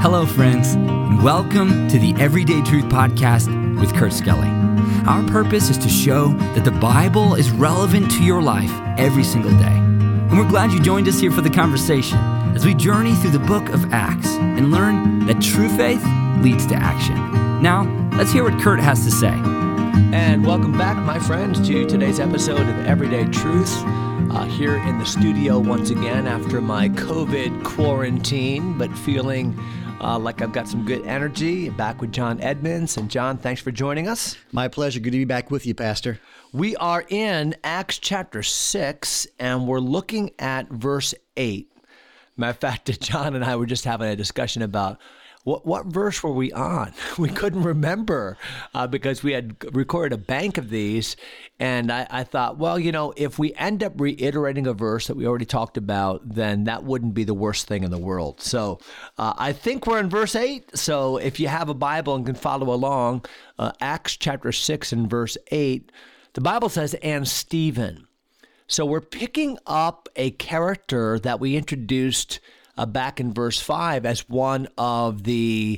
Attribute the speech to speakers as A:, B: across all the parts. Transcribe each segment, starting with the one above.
A: Hello, friends, and welcome to the Everyday Truth Podcast with Kurt Skelly. Our purpose is to show that the Bible is relevant to your life every single day. And we're glad you joined us here for the conversation as we journey through the book of Acts and learn that true faith leads to action. Now, let's hear what Kurt has to say.
B: And welcome back, my friends, to today's episode of Everyday Truth. Here in the studio once again after my COVID quarantine, but feeling like I've got some good energy. Back with John Edmonds. And John, thanks for joining us.
C: My pleasure. Good to be back with you, Pastor.
B: We are in Acts chapter 6, and we're looking at verse 8. Matter of fact, John and I were just having a discussion about what verse were we on? We couldn't remember because we had recorded a bank of these. And I thought, well, you know, if we end up reiterating a verse that we already talked about, then that wouldn't be the worst thing in the world. So I think we're in verse 8. So if you have a Bible and can follow along, Acts chapter 6 and verse 8, the Bible says, and Stephen. So we're picking up a character that we introduced back in verse 5 as one of the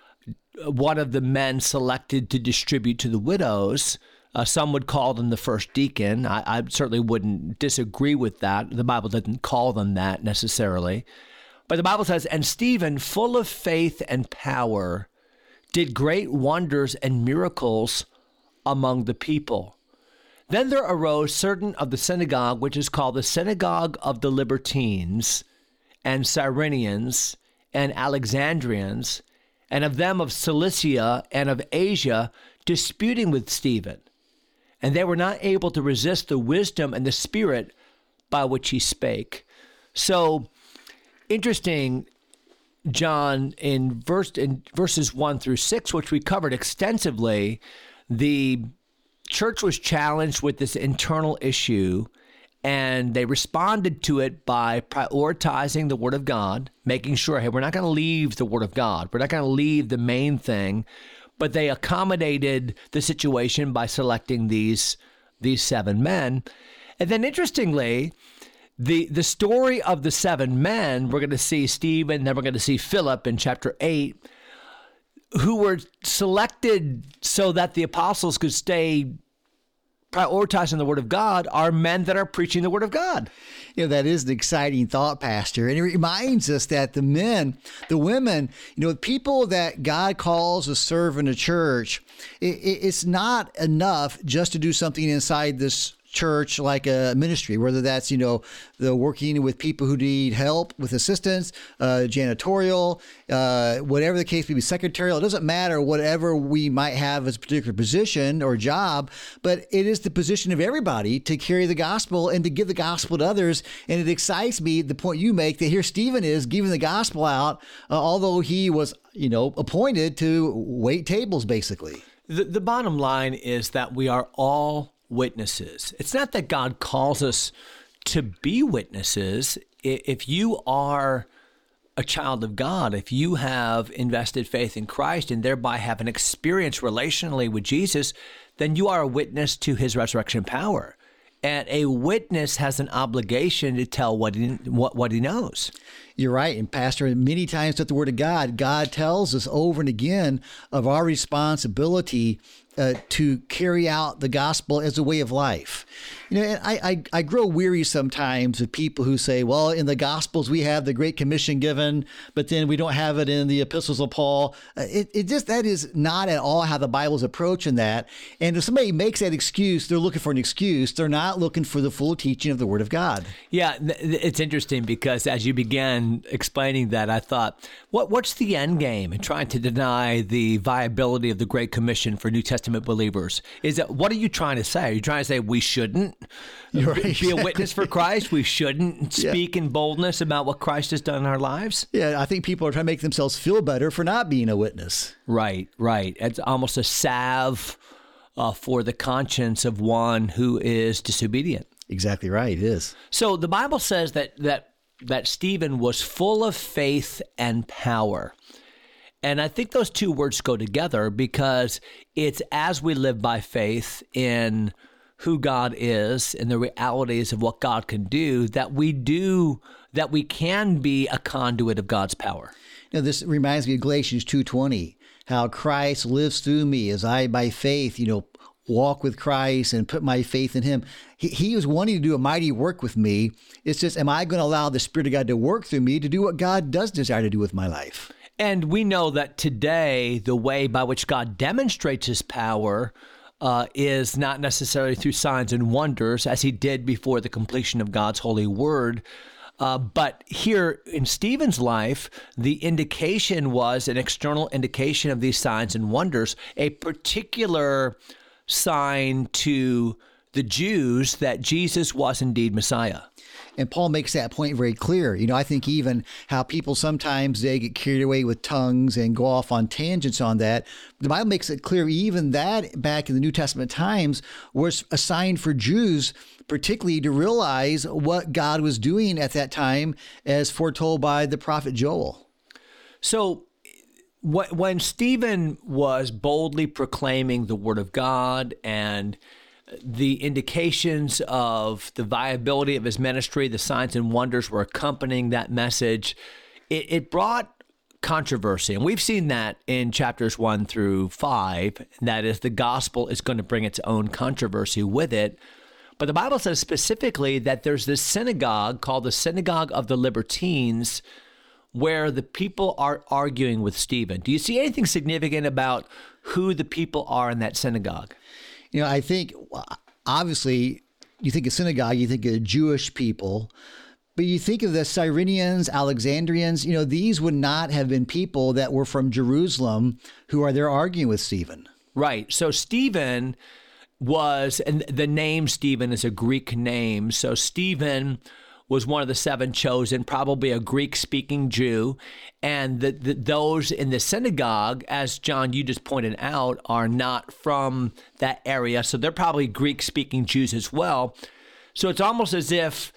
B: men selected to distribute to the widows. Some would call them the first deacon. I certainly wouldn't disagree with that. The Bible doesn't call them that necessarily. But the Bible says, and Stephen, full of faith and power, did great wonders and miracles among the people. Then there arose certain of the synagogue, which is called the synagogue of the Libertines, and Cyrenians, and Alexandrians, and of them of Cilicia and of Asia, disputing with Stephen. And they were not able to resist the wisdom and the spirit by which he spake. So, interesting, John, in verses 1 through 6, which we covered extensively, the church was challenged with this internal issue, and they responded to it by prioritizing the Word of God, making sure, hey, we're not going to leave the Word of God. We're not going to leave the main thing. But they accommodated the situation by selecting these 7 men. And then interestingly, the story of the 7 men, we're going to see Stephen, then we're going to see Philip in chapter 8, who were selected so that the apostles could stay prioritizing the Word of God, are men that are preaching the Word of God.
C: You know, that is an exciting thought, Pastor. And it reminds us that the men, the women, you know, people that God calls to serve in a church, it's not enough just to do something inside this church like a ministry, whether that's, you know, the working with people who need help with assistance, janitorial, whatever the case may be, secretarial. It doesn't matter whatever we might have as a particular position or job, but it is the position of everybody to carry the gospel and to give the gospel to others. And it excites me, the point you make, that here Stephen is giving the gospel out, although he was, you know, appointed to wait tables, basically.
B: The bottom line is that we are all witnesses. It's not that God calls us to be witnesses. If you are a child of God, if you have invested faith in Christ and thereby have an experience relationally with Jesus, then you are a witness to his resurrection power. And a witness has an obligation to tell what he knows. You're
C: right. And Pastor, many times with the Word of God, God tells us over and again of our responsibility to carry out the gospel as a way of life. You know, and I grow weary sometimes of people who say, well, in the Gospels we have the Great Commission given, but then we don't have it in the epistles of Paul. That is not at all how the Bible's approaching that. And if somebody makes that excuse, they're looking for an excuse. They're not looking for the full teaching of the Word of God.
B: Yeah, it's interesting because as you began explaining that, I thought, what's the end game in trying to deny the viability of the Great Commission for New Testament believers? What are you trying to say? Are you trying to say we shouldn't be a witness for Christ? We shouldn't speak in boldness about what Christ has done in our lives?
C: Yeah, I think people are trying to make themselves feel better for not being a witness.
B: Right. It's almost a salve for the conscience of one who is disobedient.
C: Exactly right, it is.
B: So the Bible says that Stephen was full of faith and power. And I think those two words go together because it's as we live by faith in who God is and the realities of what God can do, that we can be a conduit of God's power.
C: This reminds me of Galatians 2:20, how Christ lives through me as I, by faith, walk with Christ and put my faith in him. He was wanting to do a mighty work with me. It's just, am I going to allow the Spirit of God to work through me to do what God does desire to do with my life?
B: And we know that today, the way by which God demonstrates his power is not necessarily through signs and wonders, as he did before the completion of God's holy word. But here in Stephen's life, the indication was an external indication of these signs and wonders, a particular sign to the Jews that Jesus was indeed Messiah.
C: And Paul makes that point very clear. I think even how people sometimes they get carried away with tongues and go off on tangents on that. The Bible makes it clear even that back in the New Testament times was a sign for Jews, particularly to realize what God was doing at that time as foretold by the prophet Joel.
B: So when Stephen was boldly proclaiming the word of God and the indications of the viability of his ministry, the signs and wonders were accompanying that message, it brought controversy. And we've seen that in chapters 1 through 5, that is, the gospel is going to bring its own controversy with it. But the Bible says specifically that there's this synagogue called the Synagogue of the Libertines, where the people are arguing with Stephen. Do you see anything significant about who the people are in that synagogue?
C: I think, obviously, you think of synagogue, you think of Jewish people, but you think of the Cyrenians, Alexandrians, these would not have been people that were from Jerusalem who are there arguing with Stephen.
B: Right. So Stephen was, and the name Stephen is a Greek name, so Stephen was one of the 7 chosen, probably a Greek-speaking Jew. And those in the synagogue, as John, you just pointed out, are not from that area. So they're probably Greek-speaking Jews as well. So it's almost as if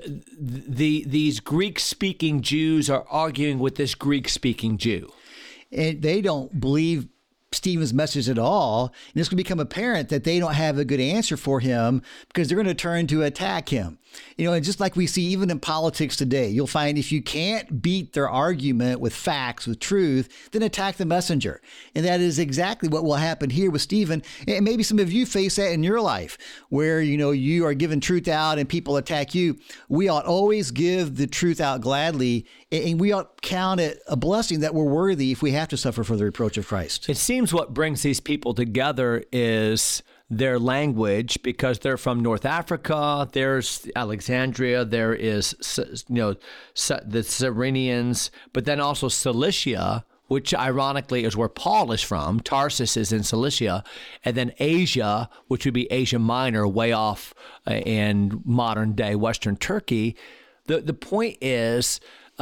B: these Greek-speaking Jews are arguing with this Greek-speaking Jew.
C: And they don't believe Stephen's message at all. And it's going to become apparent that they don't have a good answer for him because they're going to turn to attack him. And just like we see even in politics today, you'll find if you can't beat their argument with facts, with truth, then attack the messenger. And that is exactly what will happen here with Stephen. And maybe some of you face that in your life where, you are giving truth out and people attack you. We ought always give the truth out gladly, and we ought count it a blessing that we're worthy if we have to suffer for the reproach of Christ.
B: It seems what brings these people together is their language, because they're from North Africa. There's Alexandria. There is, the Cyrenians, but then also Cilicia, which ironically is where Paul is from. Tarsus is in Cilicia. And then Asia, which would be Asia Minor, way off in modern day Western Turkey. The point is,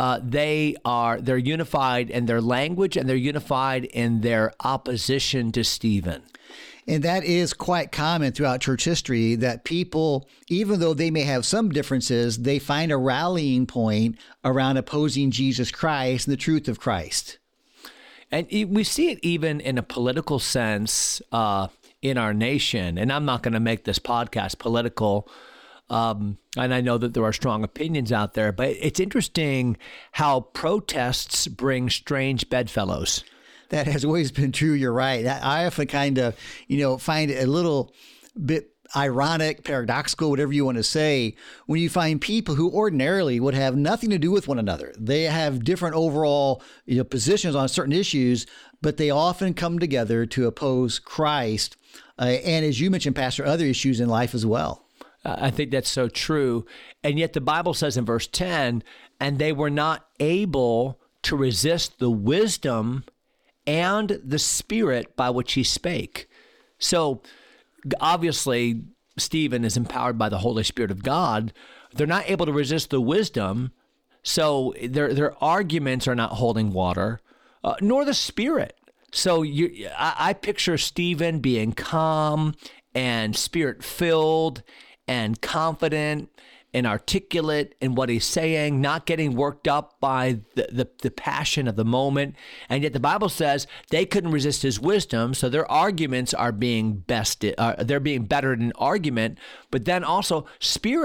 B: they're unified in their language and they're unified in their opposition to Stephen.
C: And that is quite common throughout church history, that people, even though they may have some differences, they find a rallying point around opposing Jesus Christ and the truth of Christ.
B: And we see it even in a political sense in our nation. And I'm not going to make this podcast political. And I know that there are strong opinions out there, but it's interesting how protests bring strange bedfellows.
C: That has always been true. You're right. I often kind of, find it a little bit ironic, paradoxical, whatever you want to say, when you find people who ordinarily would have nothing to do with one another. They have different overall positions on certain issues, but they often come together to oppose Christ. And as you mentioned, Pastor, other issues in life as well.
B: I think that's so true. And yet the Bible says in verse 10, and they were not able to resist the wisdom and the Spirit by which he spake. So obviously, Stephen is empowered by the Holy Spirit of God. They're not able to resist the wisdom, so their arguments are not holding water, nor the Spirit. So I picture Stephen being calm and Spirit-filled and confident and articulate in what he's saying, not getting worked up by the passion of the moment. And yet the Bible says they couldn't resist his wisdom, so their arguments are being bested. They're being bettered in argument, but then also Spirit.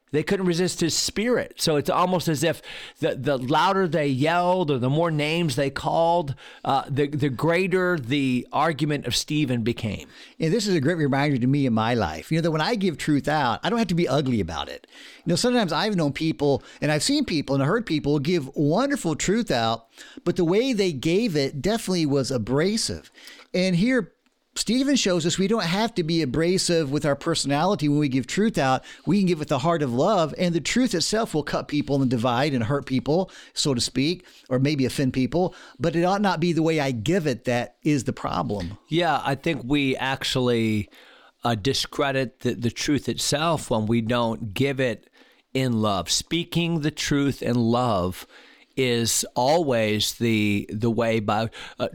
B: They couldn't resist his spirit. So it's almost as if the louder they yelled or the more names they called, the greater the argument of Stephen became.
C: And this is a great reminder to me in my life, that when I give truth out, I don't have to be ugly about it. Sometimes I've known people and I've seen people and heard people give wonderful truth out, but the way they gave it definitely was abrasive. And here, Stephen shows us we don't have to be abrasive with our personality when we give truth out. We can give with the heart of love, and the truth itself will cut people and divide and hurt people, so to speak, or maybe offend people. But it ought not be the way I give it that is the problem.
B: Yeah, I think we actually discredit the truth itself when we don't give it in love. Speaking the truth in love is always the way by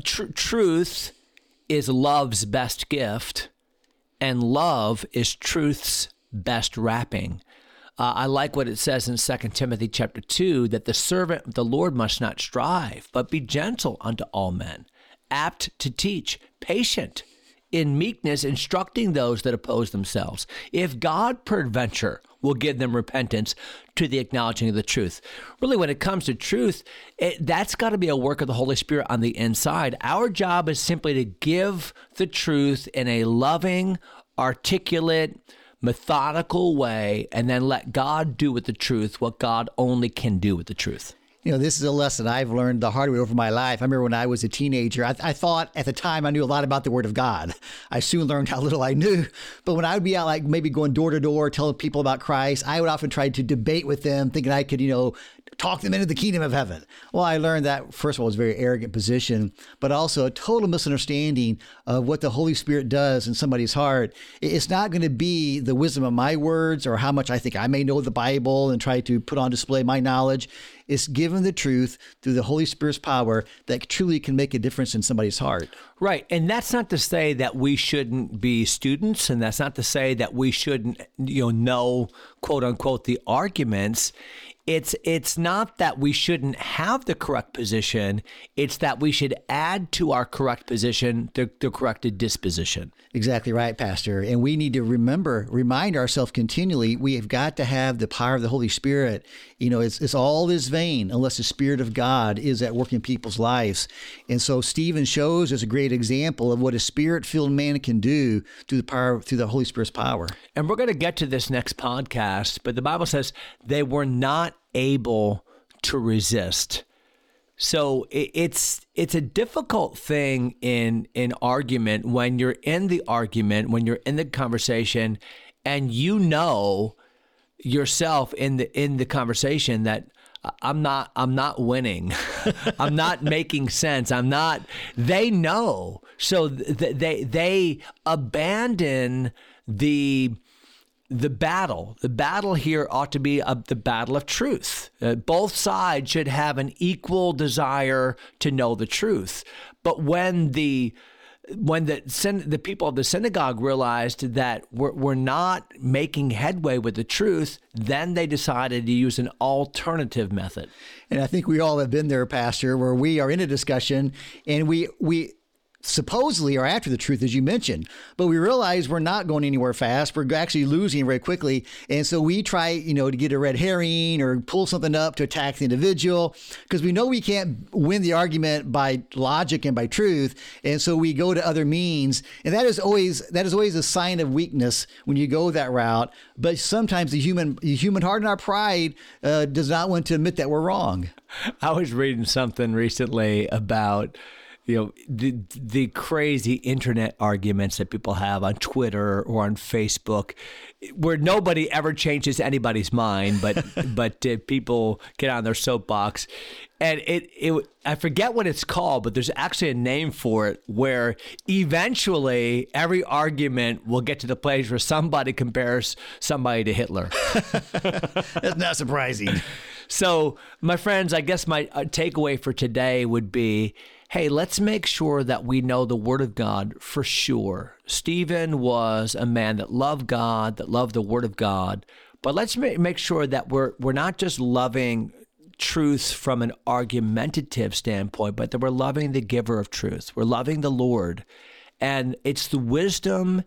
B: truth is love's best gift, and love is truth's best wrapping. I like what it says in 2 Timothy chapter 2, that the servant of the Lord must not strive, but be gentle unto all men, apt to teach, patient, in meekness, instructing those that oppose themselves. If God peradventure will give them repentance to the acknowledging of the truth. Really, when it comes to truth, that's got to be a work of the Holy Spirit on the inside. Our job is simply to give the truth in a loving, articulate, methodical way, and then let God do with the truth what God only can do with the truth.
C: This is a lesson I've learned the hard way over my life. I remember when I was a teenager, I thought at the time I knew a lot about the Word of God. I soon learned how little I knew. But when I would be out, like maybe going door to door, telling people about Christ, I would often try to debate with them, thinking I could, talk them into the kingdom of heaven. Well, I learned that, first of all, it was a very arrogant position, but also a total misunderstanding of what the Holy Spirit does in somebody's heart. It's not going to be the wisdom of my words or how much I think I may know the Bible and try to put on display my knowledge. It's given the truth through the Holy Spirit's power that truly can make a difference in somebody's heart.
B: Right. And that's not to say that we shouldn't be students, and that's not to say that we shouldn't, know, quote unquote, the arguments. It's not that we shouldn't have the correct position. It's that we should add to our correct position the corrected disposition.
C: Exactly right, Pastor. And we need to remind ourselves continually, we have got to have the power of the Holy Spirit. It's all is vain unless the Spirit of God is at work in people's lives. And so Stephen shows us a great example of what a Spirit-filled man can do through the Holy Spirit's power.
B: And we're going to get to this next podcast, but the Bible says they were not able to resist. So it's a difficult thing in argument when you're in the argument, when you're in the conversation, and yourself in the conversation that I'm not winning. I'm not making sense. They know. So they abandon the battle. The battle here ought to be the battle of truth. Both sides should have an equal desire to know the truth. But when the people of the synagogue realized that we're not making headway with the truth, then they decided to use an alternative method.
C: And I think we all have been there, Pastor, where we are in a discussion and we supposedly are after the truth, as you mentioned, but we realize we're not going anywhere fast. We're actually losing very quickly. And so we try, to get a red herring or pull something up to attack the individual because we know we can't win the argument by logic and by truth. And so we go to other means. And that is always a sign of weakness when you go that route. But sometimes the human heart and our pride does not want to admit that we're wrong.
B: I was reading something recently about the crazy internet arguments that people have on Twitter or on Facebook, where nobody ever changes anybody's mind, but people get on their soapbox, and I forget what it's called, but there's actually a name for it, where eventually every argument will get to the place where somebody compares somebody to Hitler.
C: That's not surprising.
B: So, my friends, I guess my takeaway for today would be, hey, let's make sure that we know the Word of God for sure. Stephen was a man that loved God, that loved the Word of God, but let's make sure that we're not just loving truth from an argumentative standpoint, but that we're loving the giver of truth. We're loving the Lord, and it's the wisdom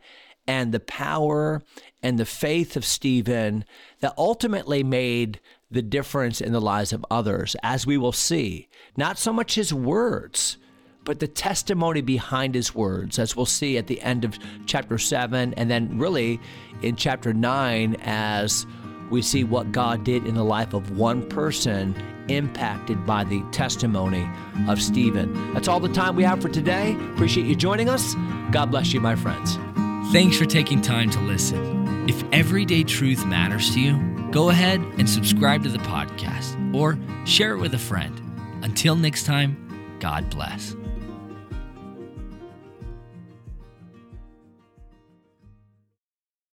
B: and the power and the faith of Stephen that ultimately made the difference in the lives of others, as we will see. Not so much his words, but the testimony behind his words, as we'll see at the end of chapter 7, and then really in chapter 9, as we see what God did in the life of one person impacted by the testimony of Stephen. That's all the time we have for today. Appreciate you joining us. God bless you, my friends.
A: Thanks for taking time to listen. If everyday truth matters to you, go ahead and subscribe to the podcast or share it with a friend. Until next time, God bless.